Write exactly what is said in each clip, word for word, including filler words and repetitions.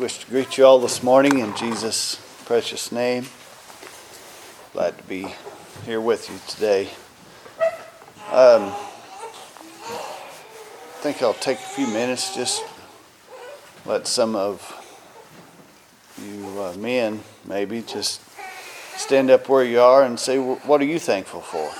wish to greet you all this morning in Jesus' precious name. Glad to be here with you today. Um, I think I'll take a few minutes, just let some of you uh, men maybe just stand up where you are and say, what are you thankful for?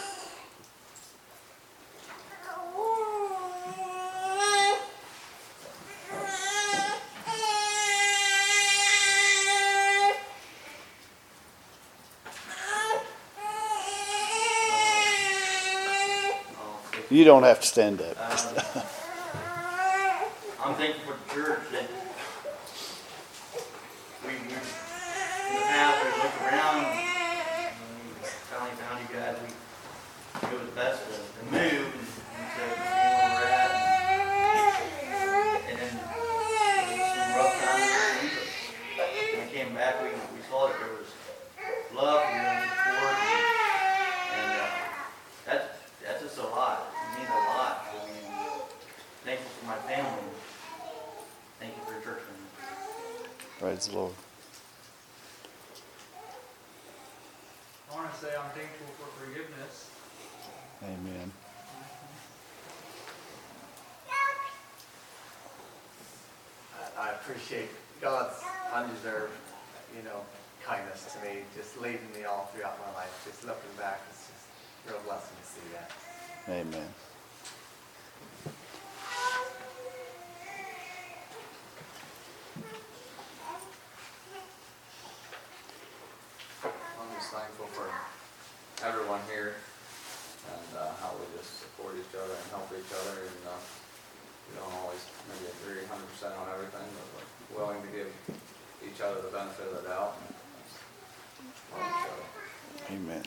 You don't have to stand up. Um, I'm thankful for the church that we, we in the past we looked around and we finally found you guys. We, it was best to, to move and to see where we're at. And, and then there was some rough times. But when we came back, we, we saw that there was love here and support. And, and uh, that's, that's just a lot. It means a lot. I mean, thankful for my family. Thank you for your church family. Praise the Lord. I want to say I'm thankful for forgiveness. Amen. I appreciate God's undeserved, you know, kindness to me, just leading me all throughout my life. Just looking back, it's just a real blessing to see that. Amen. I'm just thankful for everyone here and uh, how we just support each other and help each other, and uh, we don't always maybe agree one hundred percent on everything, but we're willing to give each other the benefit of the doubt and love each other. Amen.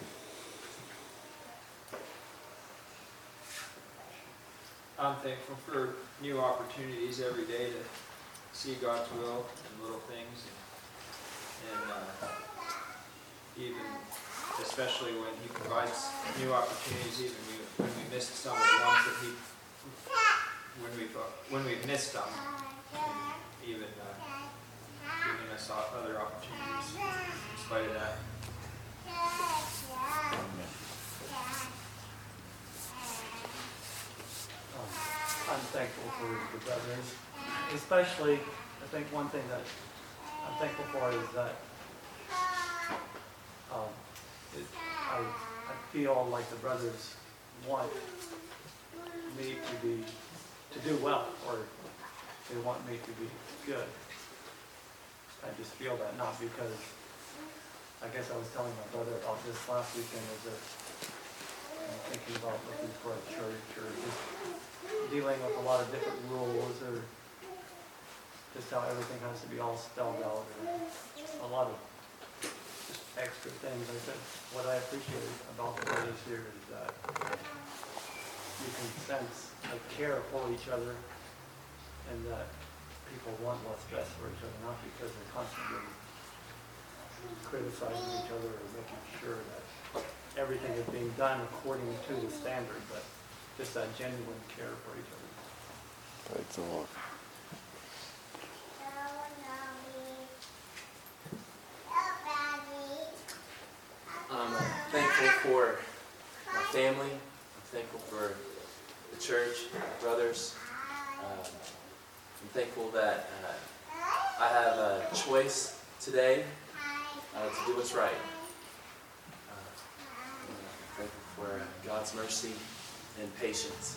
I'm thankful for new opportunities every day to see God's will in little things, and, and uh, even especially when He provides new opportunities, even we, when we missed some of the ones that He, when we've uh, when we've missed them, even uh, giving us other opportunities in spite of that. Amen. I'm thankful for the brothers, especially. I think one thing that I'm thankful for is that um, it, I, I feel like the brothers want me to be to do well, or they want me to be good. I just feel that, not because I guess I was telling my brother about this last weekend, is that I'm thinking about looking for a church or just dealing with a lot of different rules, or just how everything has to be all spelled out, or a lot of just extra things. I said, what I appreciate about the brothers here is that you can sense a care for each other, and that people want what's best for each other, not because they're constantly criticizing each other or making sure that everything is being done according to the standard, but just that genuine care for each other. Praise the Lord. I'm uh, thankful for my family. I'm thankful for the church, my brothers. Um, I'm thankful that uh, I have a choice today uh, to do what's right. Uh, I'm thankful for uh, God's mercy and patience.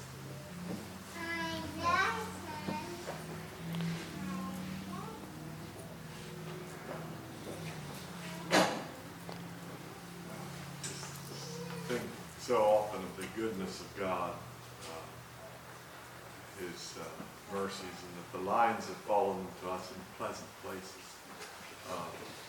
Think so often of the goodness of God, uh, His uh, mercies, and that the lines have fallen to us in pleasant places. Um,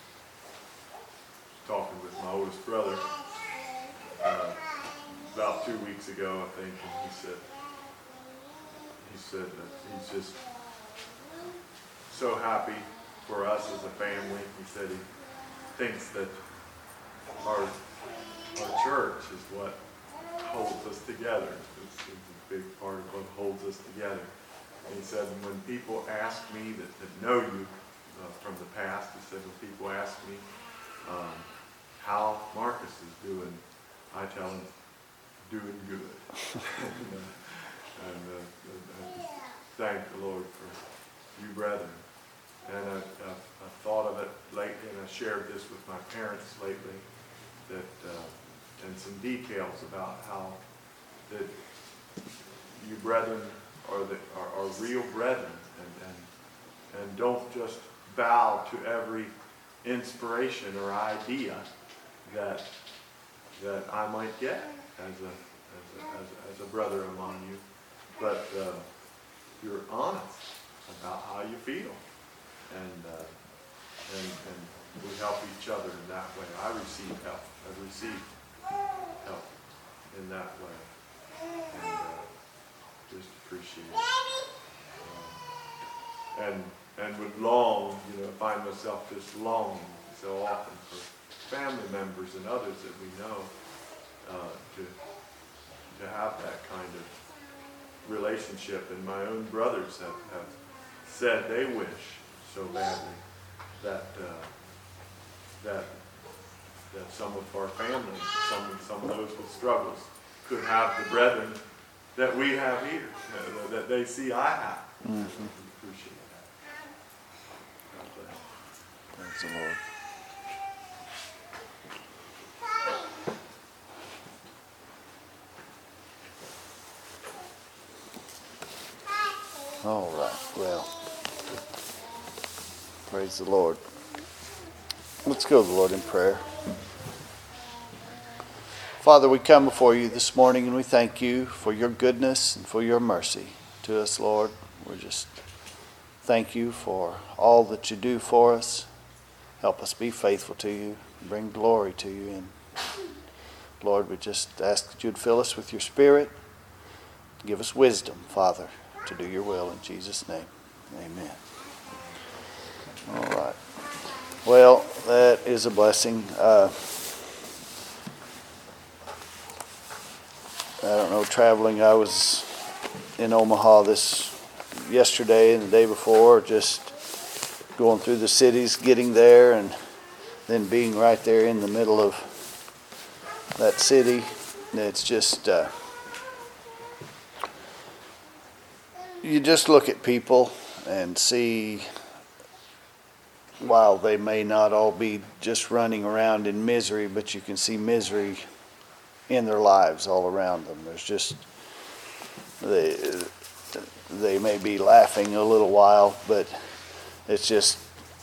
talking with my oldest brother uh, about two weeks ago, I think, and he said he said that he's just so happy for us as a family. He said he thinks that our our church is what holds us together. It's, it's a big part of what holds us together. And he said, when people ask me that, that know you, past. He said, when people ask me um, how Marcus is doing, I tell them, doing good. and uh, and uh, I just thank the Lord for you brethren. And I, I, I thought of it lately, and I shared this with my parents lately, that uh, and some details about how that you brethren are the are, are real brethren, and, and and don't just bow to every inspiration or idea that that I might get as a as a, as a, as a brother among you, but uh, you're honest about how you feel, and uh, and and we help each other in that way. I receive help. I receive help in that way, and uh, just appreciate it. Um, and and would long, you know, find myself just longing so often for family members and others that we know uh, to to have that kind of relationship. And my own brothers have, have said they wish so badly that uh, that that some of our families, some some of those with struggles, could have the brethren that we have here, uh, that they see I have. Mm-hmm. Appreciate that. God bless. Praise the Lord. All right, well, praise the Lord. Let's go to the Lord in prayer. Father, we come before you this morning and we thank you for your goodness and for your mercy to us, Lord. We just thank you for all that you do for us. Help us be faithful to you, bring glory to you. And Lord, we just ask that you'd fill us with your Spirit. Give us wisdom, Father, to do your will in Jesus' name. Amen. All right. Well, that is a blessing. Uh, I don't know, traveling, I was in Omaha this yesterday and the day before, just going through the cities, getting there, and then being right there in the middle of that city. It's just, uh, you just look at people and see, while they may not all be just running around in misery, but you can see misery in their lives all around them. There's just, they, they may be laughing a little while, but it's just,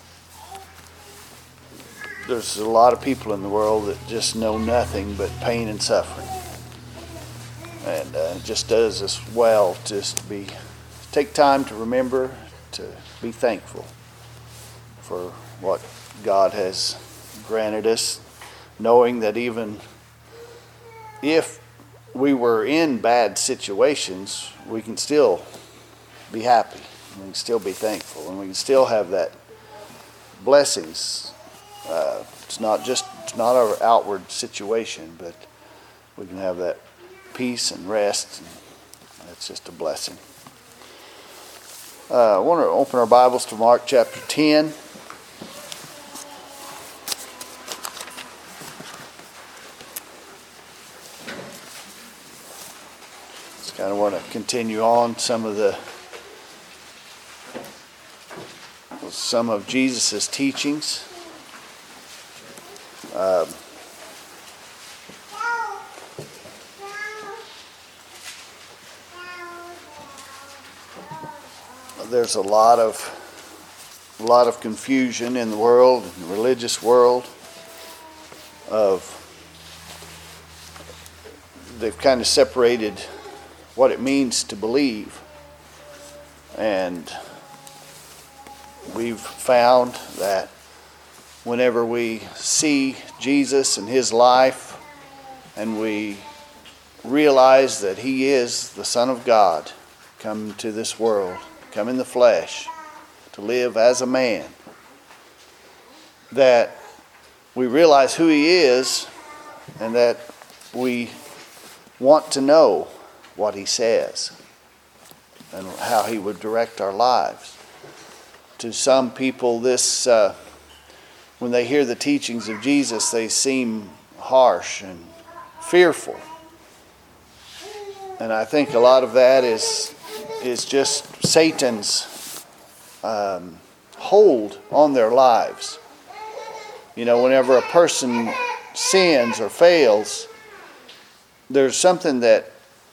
there's a lot of people in the world that just know nothing but pain and suffering. And uh, it just does us well just to be, take time to remember to be thankful for what God has granted us, knowing that even if we were in bad situations, we can still be happy, we can still be thankful, and we can still have that blessings. Uh, it's not just, it's not our outward situation, but we can have that peace and rest, and it's just a blessing. Uh, I want to open our Bibles to Mark chapter ten. Just kind of want to continue on some of the some of Jesus' teachings. Um, there's a lot of a lot of confusion in the world, in the religious world, of they've kind of separated what it means to believe, and we've found that whenever we see Jesus and his life and we realize that he is the Son of God come to this world, come in the flesh to live as a man, that we realize who he is and that we want to know what he says and how he would direct our lives. To some people, this uh, when they hear the teachings of Jesus, they seem harsh and fearful. And I think a lot of that is is just Satan's um, hold on their lives. You know, whenever a person sins or fails, there's something that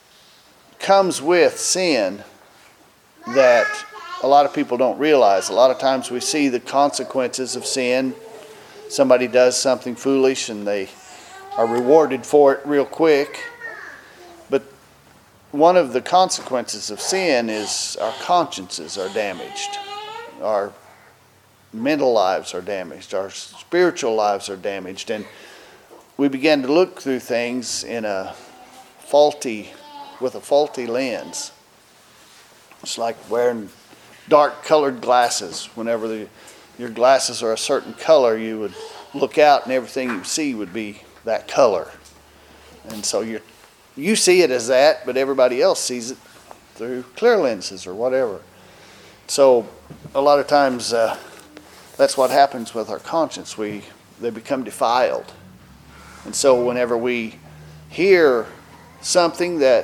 comes with sin that a lot of people don't realize. A lot of times we see the consequences of sin. Somebody does something foolish and they are rewarded for it real quick. But one of the consequences of sin is our consciences are damaged. Our mental lives are damaged. Our spiritual lives are damaged. And we begin to look through things in a faulty, with a faulty lens. It's like wearing dark colored glasses. Whenever the, your glasses are a certain color, you would look out and everything you see would be that color. And so you you see it as that, but everybody else sees it through clear lenses or whatever. So a lot of times uh, that's what happens with our conscience. We they become defiled. And so whenever we hear something that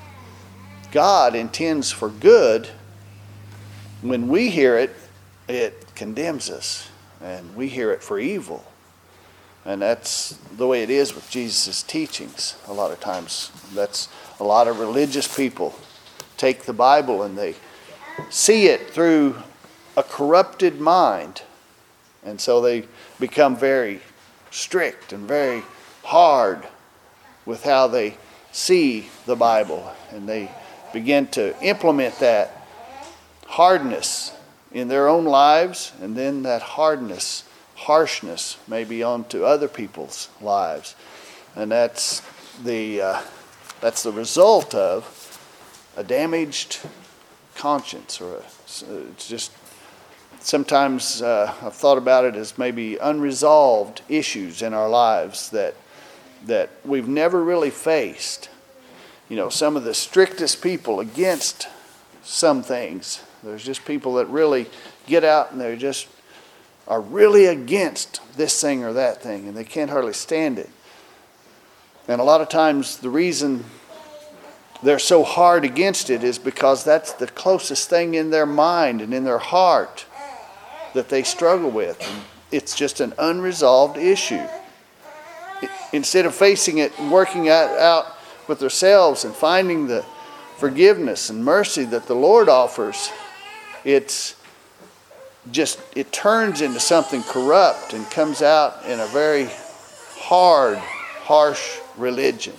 God intends for good, when we hear it, it condemns us, and we hear it for evil. And that's the way it is with Jesus' teachings. A lot of times, that's a lot of religious people take the Bible and they see it through a corrupted mind, and so they become very strict and very hard with how they see the Bible, and they begin to implement that hardness in their own lives, and then that hardness, harshness, maybe onto other people's lives, and that's the uh, that's the result of a damaged conscience, or a, it's just sometimes uh, I've thought about it as maybe unresolved issues in our lives that that we've never really faced. You know, some of the strictest people against some things. There's just people that really get out and they just are really against this thing or that thing, and they can't hardly stand it. And a lot of times the reason they're so hard against it is because that's the closest thing in their mind and in their heart that they struggle with. And it's just an unresolved issue. Instead of facing it and working it out with themselves and finding the forgiveness and mercy that the Lord offers, it's just, it turns into something corrupt and comes out in a very hard, harsh religion.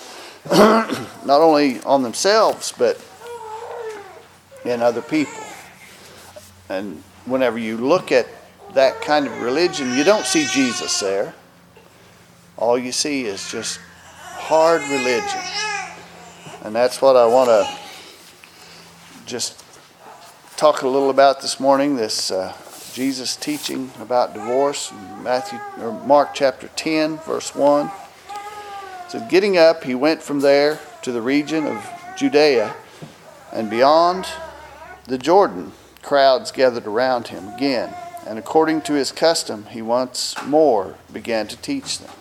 Not only on themselves, but in other people. And whenever you look at that kind of religion, you don't see Jesus there. All you see is just hard religion. And that's what I want to just talk a little about this morning, this uh, Jesus teaching about divorce in Matthew or Mark chapter ten, verse one. So getting up, he went from there to the region of Judea, and beyond the Jordan, crowds gathered around him again. And according to his custom, he once more began to teach them.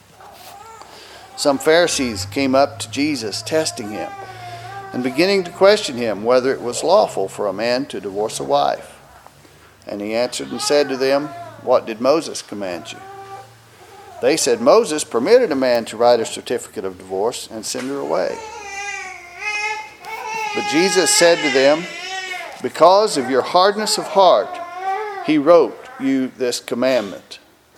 Some Pharisees came up to Jesus, testing him, and beginning to question him whether it was lawful for a man to divorce a wife. And he answered and said to them, "What did Moses command you?" They said, "Moses permitted a man to write a certificate of divorce and send her away." But Jesus said to them, "Because of your hardness of heart, he wrote you this commandment.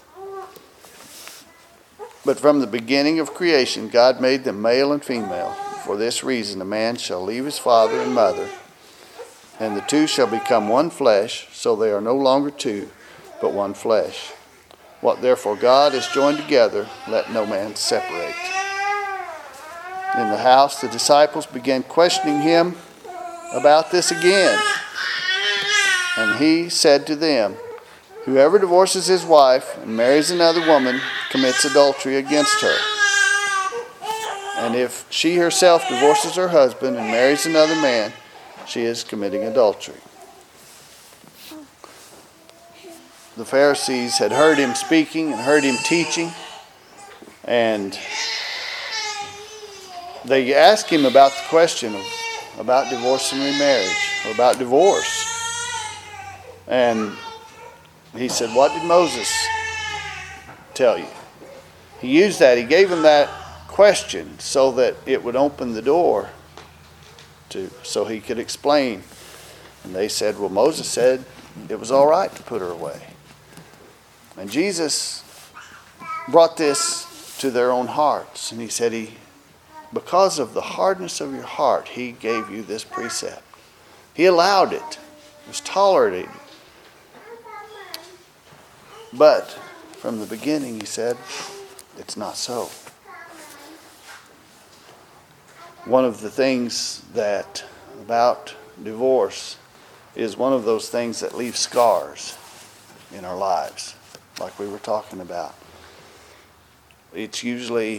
But from the beginning of creation, God made them male and female. For this reason, a man shall leave his father and mother, and the two shall become one flesh, so they are no longer two, but one flesh. What therefore God has joined together, let no man separate." In the house, the disciples began questioning him about this again. And he said to them, "Whoever divorces his wife and marries another woman commits adultery against her. And if she herself divorces her husband and marries another man, she is committing adultery." the Pharisees had heard him speaking and heard him teaching, and they asked him about the question of about divorce and remarriage, or about divorce. And he said, "What did Moses tell you?" He used that. He gave him that question so that it would open the door to, so he could explain. And they said, "Well, Moses said it was all right to put her away." And Jesus brought this to their own hearts. And he said, he, because of the hardness of your heart, he gave you this precept. He allowed it. It was tolerated. But from the beginning, he said, it's not so. One of the things that about divorce is one of those things that leave scars in our lives, like we were talking about. It's usually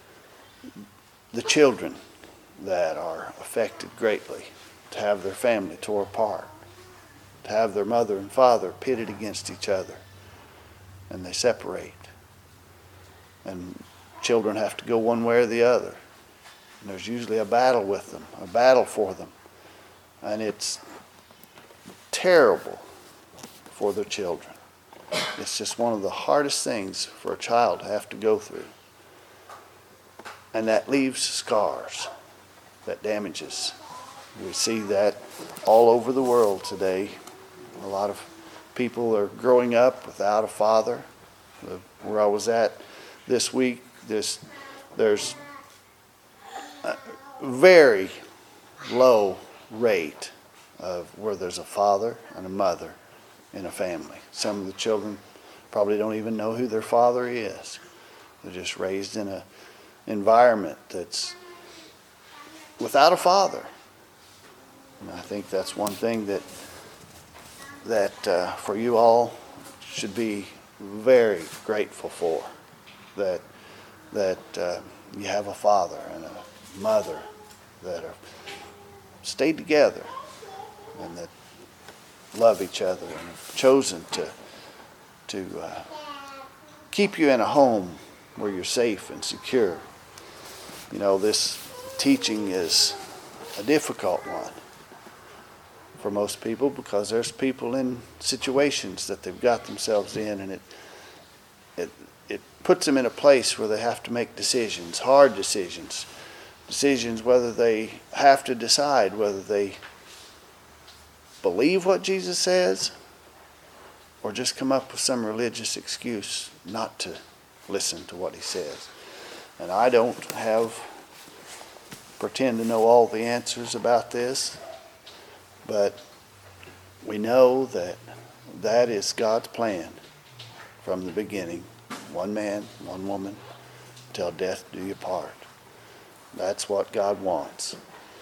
the children that are affected greatly, to have their family tore apart, to have their mother and father pitted against each other, and they separate. And children have to go one way or the other. And there's usually a battle with them, a battle for them. And it's terrible for the children. It's just one of the hardest things for a child to have to go through. And that leaves scars, that damages. We see that all over the world today. A lot of people are growing up without a father. Where I was at this week, this there's a very low rate of where there's a father and a mother in a family. Some of the children probably don't even know who their father is. They're just raised in a environment that's without a father. And I think that's one thing that that uh, for you all should be very grateful for, that that uh, you have a father and a mother that have stayed together and that love each other and have chosen to to uh, keep you in a home where you're safe and secure. You know, this teaching is a difficult one for most people, because there's people in situations that they've got themselves in, and it it it puts them in a place where they have to make decisions, hard decisions, decisions whether they have to decide whether they believe what Jesus says or just come up with some religious excuse not to listen to what he says. And I don't have pretend to know all the answers about this, but we know that that is God's plan from the beginning. One man, one woman, till death do you part. That's what God wants.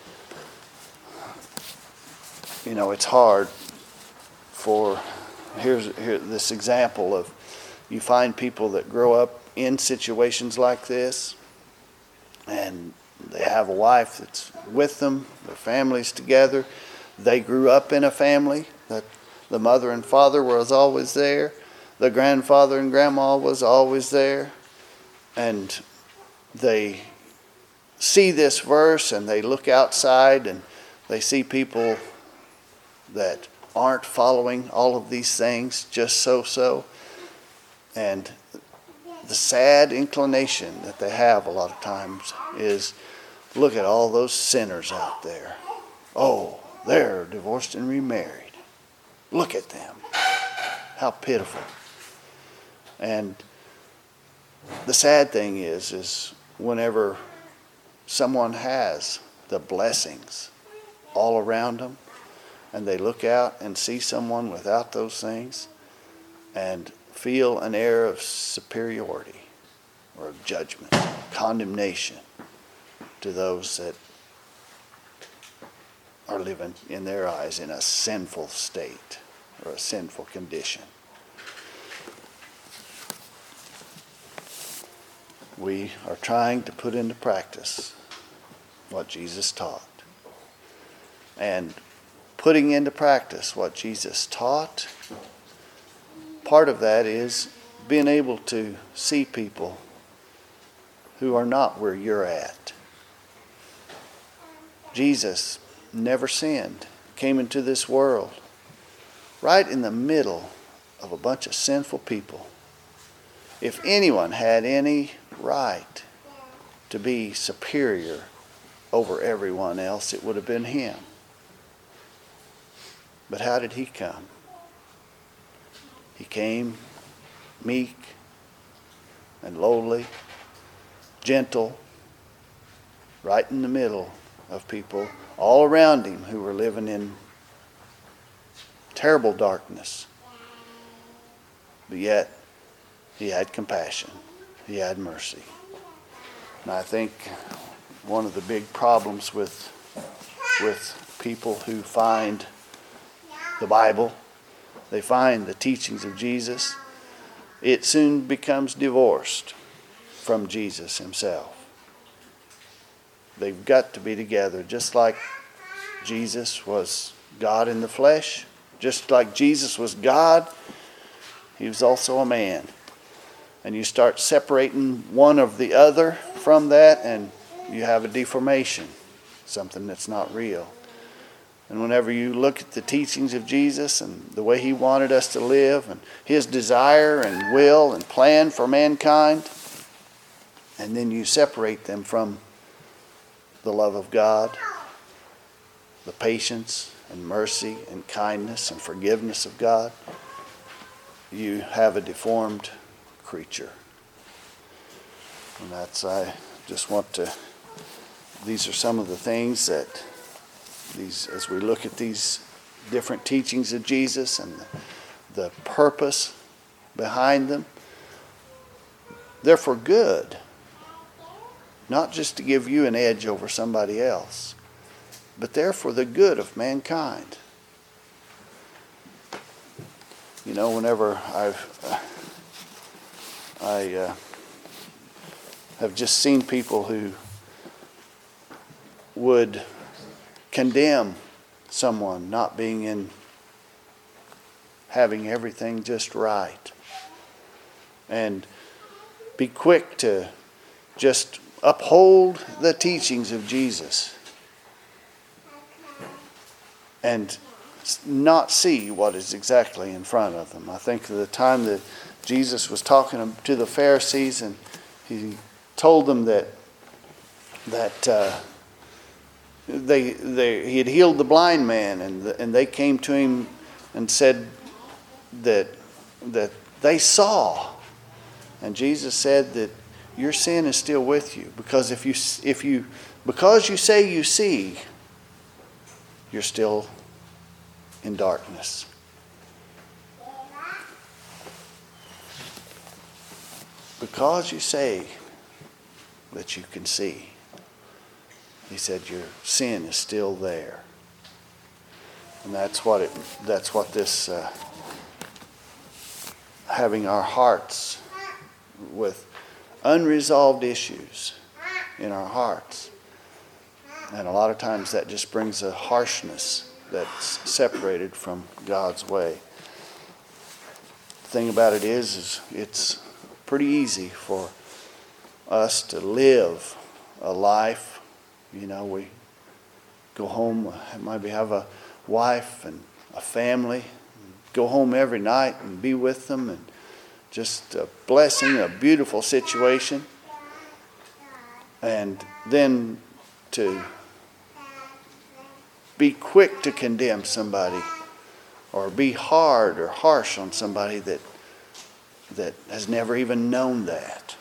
You know, it's hard for, here's here, this example of, you find people that grow up in situations like this, and they have a wife that's with them, their family's together. They grew up in a family that the mother and father was always there. The grandfather and grandma was always there. And they see this verse and they look outside and they see people that aren't following all of these things, just so-so. And the sad inclination that they have a lot of times is, look at all those sinners out there. Oh, they're divorced and remarried. Look at them. How pitiful. And the sad thing is, is whenever someone has the blessings all around them, and they look out and see someone without those things and feel an air of superiority or of judgment, condemnation to those that are living in their eyes in a sinful state or a sinful condition. We are trying to put into practice what Jesus taught. And putting into practice what Jesus taught, part of that is being able to see people who are not where you're at. Jesus never sinned, came into this world right in the middle of a bunch of sinful people. If anyone had any right to be superior over everyone else, it would have been him. But how did he come? He came meek and lowly, gentle, right in the middle of people all around him who were living in terrible darkness. But yet, he had compassion. He had mercy. And I think one of the big problems with, with people who find the Bible, they find the teachings of Jesus, it soon becomes divorced from Jesus himself. They've got to be together, just like Jesus was God in the flesh, just like Jesus was God, he was also a man. And you start separating one of the other from that, and you have a deformation, something that's not real. And whenever you look at the teachings of Jesus and the way he wanted us to live and his desire and will and plan for mankind, and then you separate them from the love of God, the patience and mercy and kindness and forgiveness of God, you have a deformed creature. And that's, I just want to, these are some of the things that these, as we look at these different teachings of Jesus and the, the purpose behind them, they're for good. Not just to give you an edge over somebody else, but they're for the good of mankind. You know, whenever I've, uh, I uh, have just seen people who would condemn someone not being in, having everything just right, and be quick to just uphold the teachings of Jesus and not see what is exactly in front of them. I think of the time that Jesus was talking to the Pharisees, and he told them that that uh, they they he had healed the blind man, and the, and they came to him and said that that they saw, and Jesus said that your sin is still with you, because if you if you because you say you see, you're still in darkness. Because you say that you can see, he said your sin is still there. And that's what it that's what this uh, having our hearts with unresolved issues in our hearts. And a lot of times that just brings a harshness that's separated from God's way. The thing about it is, is it's pretty easy for us to live a life. You know, we go home, maybe have a wife and a family, go home every night and be with them, and just a blessing, a beautiful situation. And then to be quick to condemn somebody, or be hard or harsh on somebody that that has never even known that.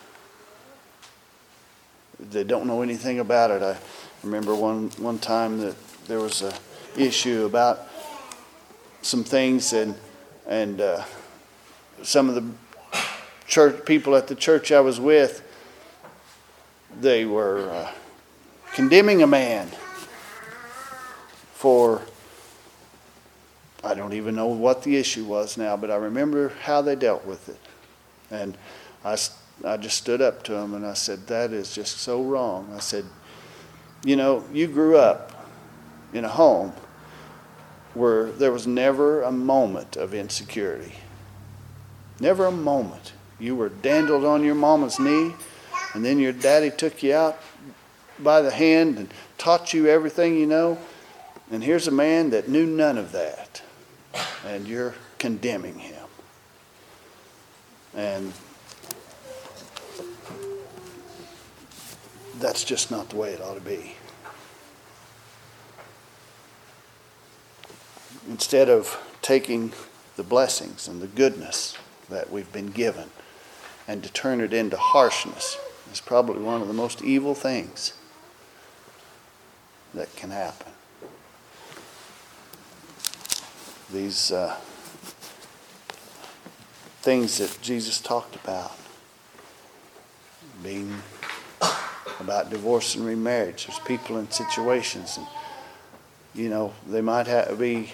They don't know anything about it. I remember one, one time that there was a issue about some things, and and uh, some of the church people at the church I was with, they were uh, condemning a man for, I don't even know what the issue was now, but I remember how they dealt with it. And I, I just stood up to him and I said, that is just so wrong. I said, you know, you grew up in a home where there was never a moment of insecurity. Never a moment. You were dandled on your mama's knee, and then your daddy took you out by the hand and taught you everything you know. And here's a man that knew none of that, and you're condemning him. And that's just not the way it ought to be. Instead of taking the blessings and the goodness that we've been given and to turn it into harshness is probably one of the most evil things that can happen. These uh, things that Jesus talked about, being about divorce and remarriage. There's people in situations, and you know, they might have, be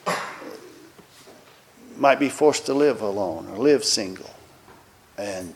might be forced to live alone or live single, and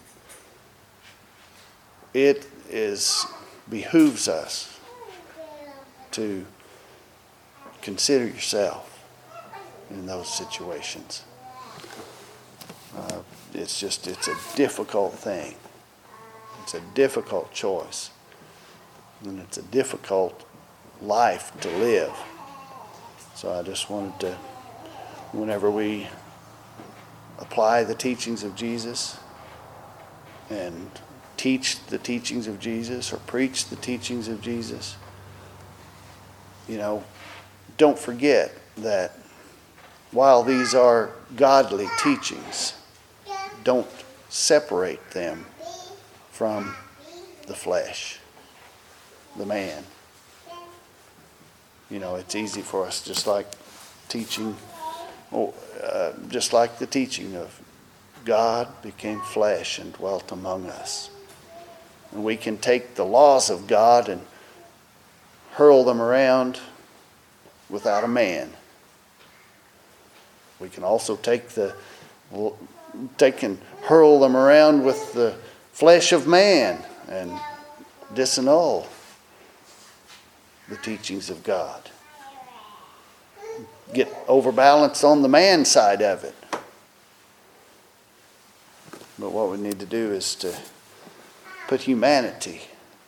it is behooves us to consider yourself in those situations. Uh, it's just, it's a difficult thing. It's a difficult choice. And it's a difficult life to live. So I just wanted to, whenever we apply the teachings of Jesus and teach the teachings of Jesus or preach the teachings of Jesus, you know, don't forget that while these are godly teachings, don't separate them from the flesh, the man. You know, it's easy for us, just like teaching, oh, uh, just like the teaching of God became flesh and dwelt among us. And we can take the laws of God and hurl them around without a man. We can also take the take and hurl them around with the flesh of man and disannul the teachings of God. Get overbalanced on the man side of it. But what we need to do is to put humanity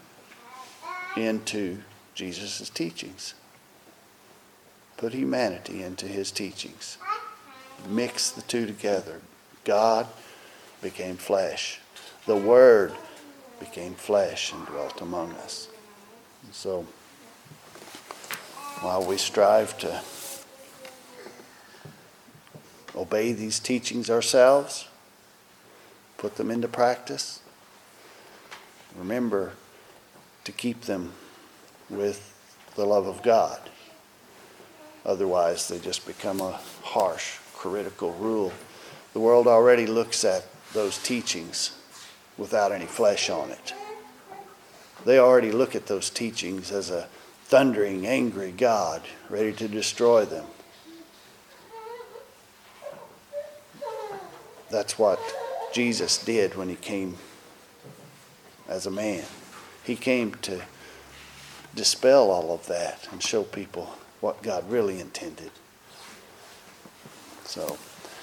into Jesus' teachings. Put humanity into his teachings. Mix the two together. God became flesh. The Word became flesh and dwelt among us. And so, while we strive to obey these teachings ourselves, put them into practice, remember to keep them with the love of God. Otherwise, they just become a harsh, critical rule. The world already looks at those teachings without any flesh on it. They already look at those teachings as a thundering, angry God ready to destroy them. That's what Jesus did when he came as a man. He came to dispel all of that and show people what God really intended. So,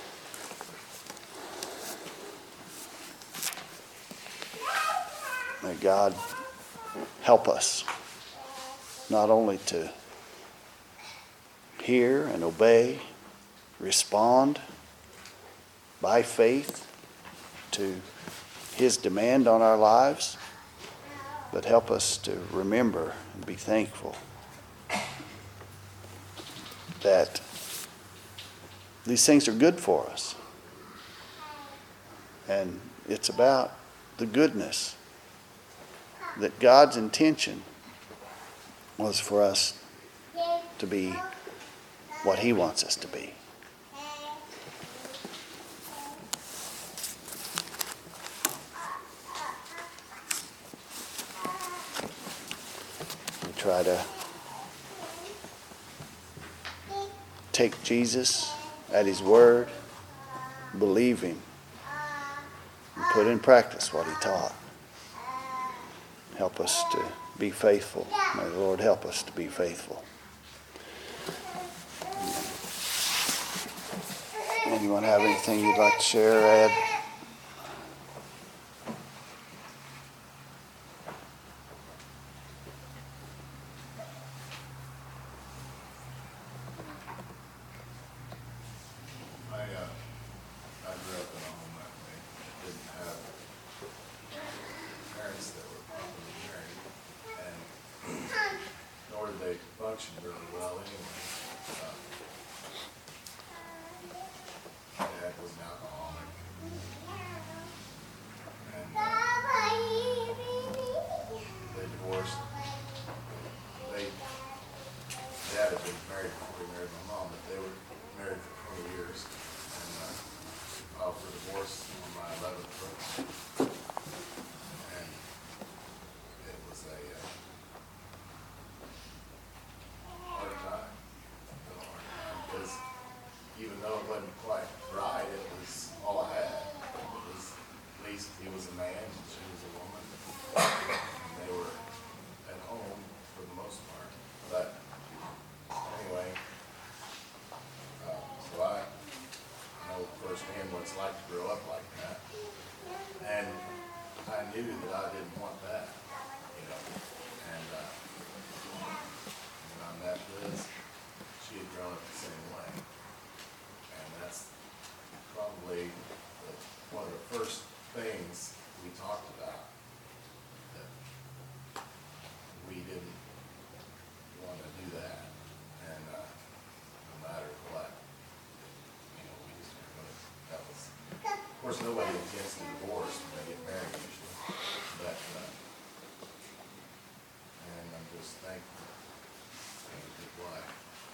may God help us not only to hear and obey, respond by faith to his demand on our lives, but help us to remember and be thankful that these things are good for us. And it's about the goodness, that God's intention was for us to be what he wants us to be. We try to take Jesus at his word, believe him, and put in practice what he taught. Help us to be faithful. May the Lord help us to be faithful. And Anyone have anything you'd like to share, Ed? I, uh, I grew up in a home that way. Didn't have parents that were properly married, and nor did they function really well anyway. Uh, My dad was an alcoholic, and uh, they divorced. They, Dad had been married before he married my mom, but they were married for twenty years, and uh, filed for divorce on my eleventh birthday. And it was a uh, hard time, a hard time, because even though it wasn't quite right, it was all I had. It was, at least he was a man and she was a woman, and they were at home for the most part. But anyway, uh, so I know firsthand what it's like to grow up like that. And I knew that I didn't want that, you know. And uh, when I met Liz, she had grown up the same way. And that's probably the, one of the first things we talked about, that we didn't want to do that. And uh, no matter what, you know, we just were gonna, that was, of course, nobody intends to divorce when they get married usually, but, uh, and I'm just thankful for a good wife.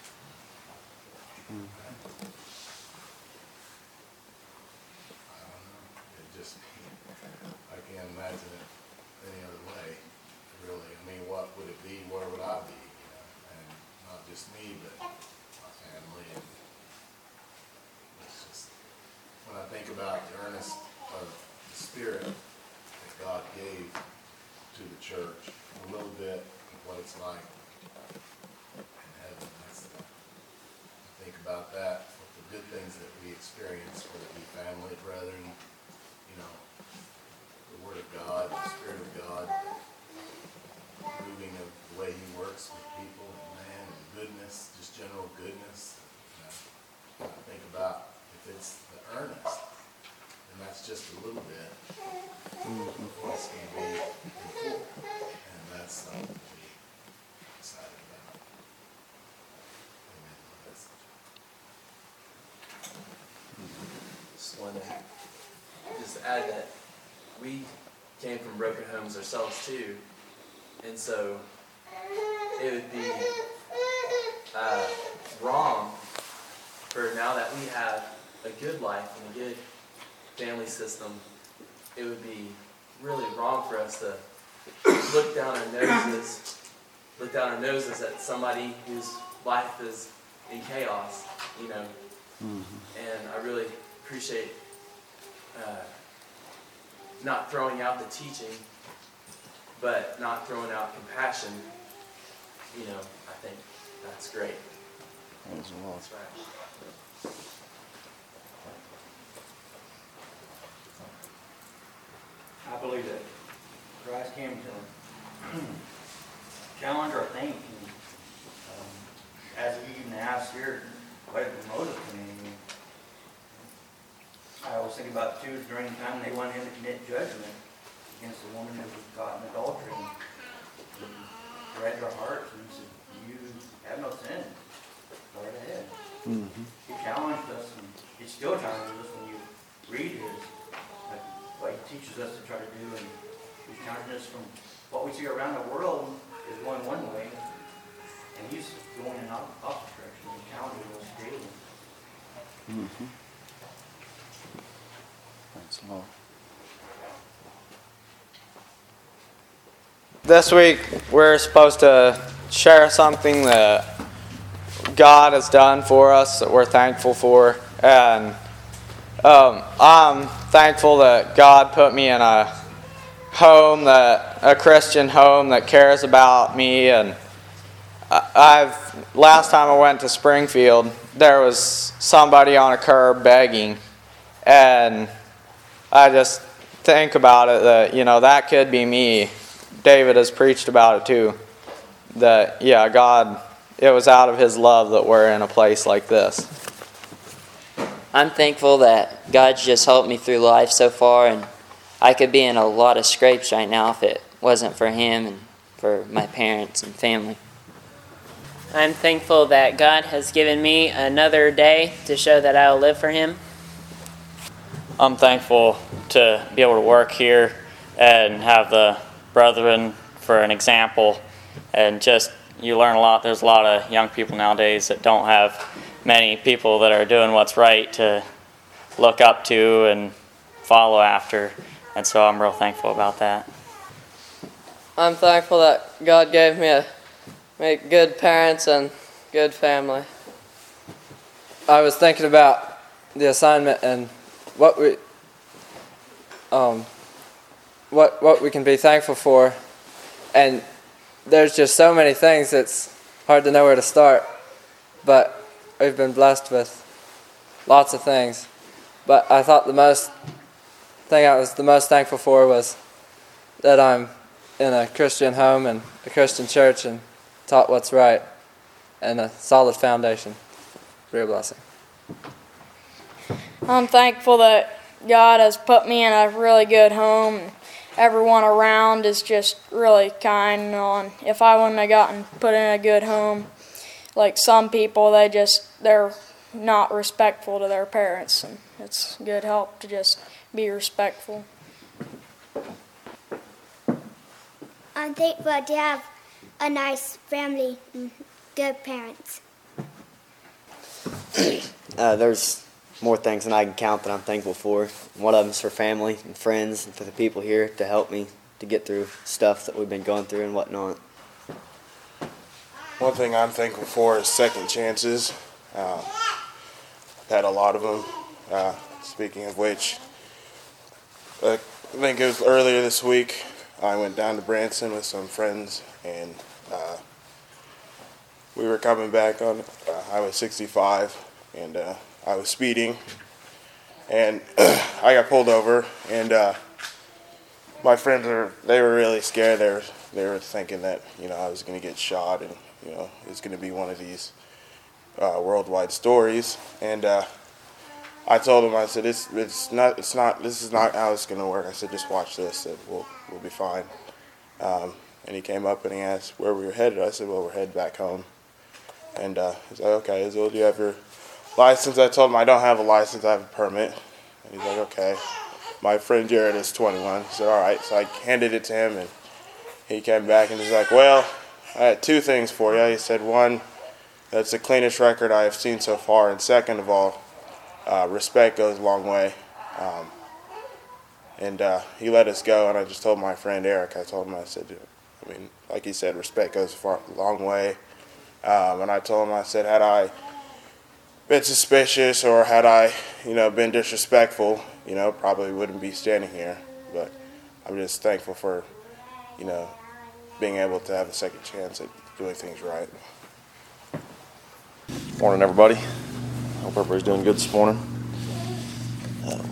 I don't know, it just, I can't imagine it any other way, really. I mean, what would it be, where would I be, you know? And not just me, but my family, and it's just, when I think about the earnest of the Spirit that God gave to the church, a little bit of what it's like in heaven, that's the, I think about that, with the good things that we experience, whether it be family, brethren, you know, the Word of God, the Spirit of God, moving of the way He works with people and man, and goodness, just general goodness. You know, I think about if it's the earnest, then that's just a little bit. What's going to be in full, and that's something to be excited about. Amen. That's Just want to just add that we came from broken homes ourselves too, and so it would be uh, wrong for now that we have a good life and a good family system, it would be really wrong for us to look down our noses, look down our noses at somebody whose life is in chaos, you know. Mm-hmm. And I really appreciate uh, not throwing out the teaching, but not throwing out compassion. You know, I think that's great. Praise the Lord. That's right. I believe that Christ came to challenge our thinking. Um, as we even asked here, what is the motive to me? I mean, I always think about too during the time they went in to commit judgment against the woman who was caught in adultery. And he read their hearts and said, "You have no sin. Go right ahead." Mm-hmm. He challenged us, and he still challenges us when you read his, like, what he teaches us to try to do, and he's challenging us from what we see around the world is going one way, and he's going in the opposite direction and challenging us daily. Mm-hmm. Praise the Lord. This week, we're supposed to share something that God has done for us that we're thankful for. And um, I'm thankful that God put me in a home, that a Christian home that cares about me. And I've last time I went to Springfield, there was somebody on a curb begging, and I just think about it that, you know, that could be me. David has preached about it too, that, yeah, God, it was out of his love that we're in a place like this. I'm thankful that God's just helped me through life so far, and I could be in a lot of scrapes right now if it wasn't for him and for my parents and family. I'm thankful that God has given me another day to show that I will live for him. I'm thankful to be able to work here and have the brethren for an example, and just you learn a lot. There's a lot of young people nowadays that don't have many people that are doing what's right to look up to and follow after, and so I'm real thankful about that. I'm thankful that God gave me a me good parents and good family. I was thinking about the assignment and what we um what what we can be thankful for, and there's just so many things it's hard to know where to start, but we've been blessed with lots of things. But I thought the most thing I was the most thankful for was that I'm in a Christian home and a Christian church and taught what's right and a solid foundation. Real blessing. I'm thankful that God has put me in a really good home. Everyone around is just really kind on. If I wouldn't have gotten put in a good home, like some people, they just, they're not respectful to their parents, and it's good help to just be respectful. I'm thankful to have a nice family and good parents. uh, there's more things than I can count that I'm thankful for. One of them is for family and friends and for the people here to help me to get through stuff that we've been going through and whatnot. One thing I'm thankful for is second chances. Uh, I've had a lot of them. Uh, speaking of which, uh, I think it was earlier this week, I went down to Branson with some friends, and uh, we were coming back on uh, Highway sixty-five, and uh, I was speeding, and I got pulled over, and uh, my friends were, they were really scared. They were, they were thinking that, you know, I was going to get shot, and, you know, it was going to be one of these uh, worldwide stories, and uh, I told him, I said, it's it's not, it's not, this is not how it's going to work. I said, just watch this, and we'll, we'll be fine. Um, and he came up and he asked where we were headed. I said, well, we're headed back home. And uh, he's like, okay. He said, well, do you have your license? I told him I don't have a license, I have a permit. And he's like, okay. My friend Jared is twenty-one. He said, all right. So I handed it to him, and he came back and he's like, well, I had two things for you. He said, one, that's the cleanest record I have seen so far, and second of all, uh, respect goes a long way. Um, and uh, he let us go, and I just told my friend Eric, I told him, I said, I mean, like he said, respect goes a far, long way. Um, and I told him, I said, had I been suspicious or had I, you know, been disrespectful, you know, probably wouldn't be standing here. But I'm just thankful for, you know, being able to have a second chance at doing things right. Morning, everybody. Hope everybody's doing good this morning. Um,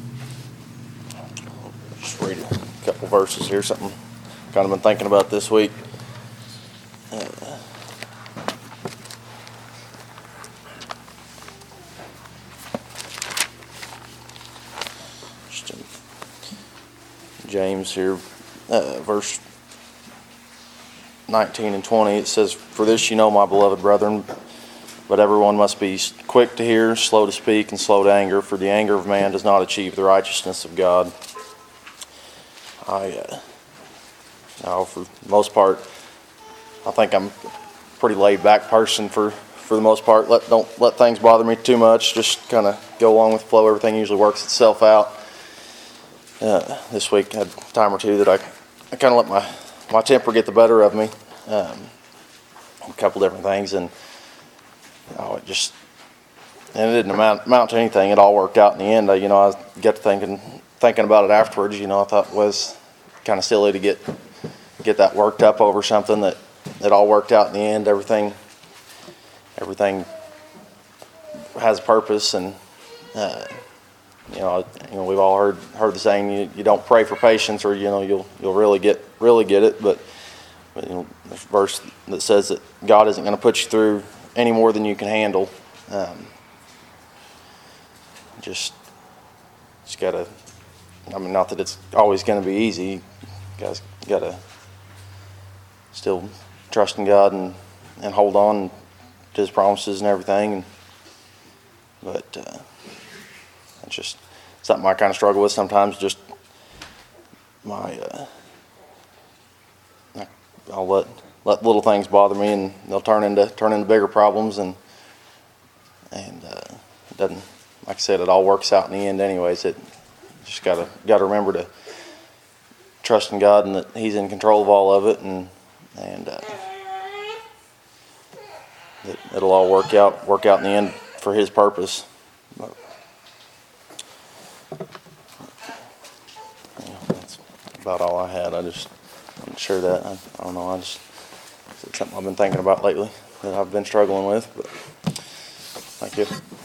just read a couple verses here, something kind of been thinking about this week. Uh, just in James here, uh, verse nineteen and twenty, it says, "For this you know, my beloved brethren, but everyone must be quick to hear, slow to speak, and slow to anger, for the anger of man does not achieve the righteousness of God." I, uh, now for the most part, I think I'm a pretty laid-back person for, for the most part. Let, don't let things bother me too much. Just kind of go along with the flow. Everything usually works itself out. Uh, this week I had a time or two that I, I kind of let my, my temper get the better of me. Um, a couple different things, and Oh, it just, and it didn't amount, amount to anything. It all worked out in the end. I, you know, I got to thinking, thinking about it afterwards. You know, I thought it was kind of silly to get, get that worked up over something that, that all worked out in the end. Everything, everything has a purpose, and uh, you know, you know, we've all heard heard the saying, you, you don't pray for patience, or you know, you'll you'll really get really get it. But, but you know, there's a verse that says that God isn't going to put you through any more than you can handle. Um, just just gotta. I mean, not that it's always going to be easy. You guys gotta still trust in God and and hold on to His promises and everything. And, but uh, it's just something I kind of struggle with sometimes. Just my, uh, I'll let let little things bother me, and they'll turn into turn into bigger problems. And and uh, it doesn't, like I said, it all works out in the end, anyways. It just gotta gotta remember to trust in God and that He's in control of all of it, and and uh, that it'll all work out work out in the end for His purpose. But, yeah, that's about all I had. I just I'm sure that I, I don't know. I just it's something I've been thinking about lately that I've been struggling with. But thank you.